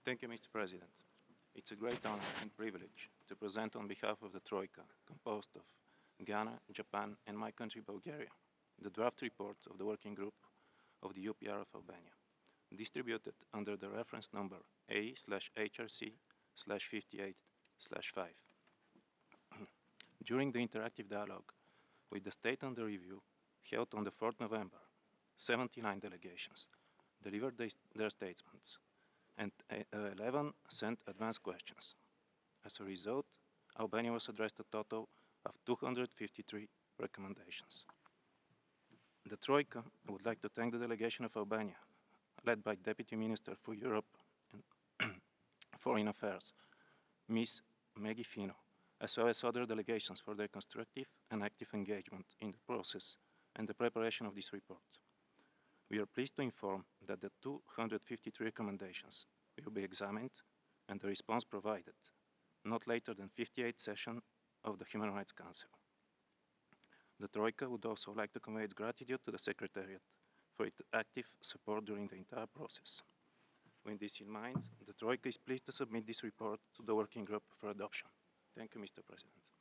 Thank you, Mr. President. It's a great honor and privilege to present on behalf of the Troika, composed of Ghana, Japan, and my country, Bulgaria, the draft report of the working group of the UPR of Albania, distributed under the reference number A/HRC/58/5. During the interactive dialogue with the state under review held on the 4th November, 79 delegations delivered their statements and 11 sent advance questions. As a result, Albania was addressed a total of 253 recommendations. The Troika would like to thank the delegation of Albania, led by Deputy Minister for Europe and Foreign Affairs, Ms. Maggie Fino, as well as other delegations for their constructive and active engagement in the process and the preparation of this report. We are pleased to inform that the 253 recommendations will be examined and the response provided not later than 58th session of the Human Rights Council. The Troika would also like to convey its gratitude to the Secretariat for its active support during the entire process. With this in mind, the Troika is pleased to submit this report to the working group for adoption. Thank you, Mr. President.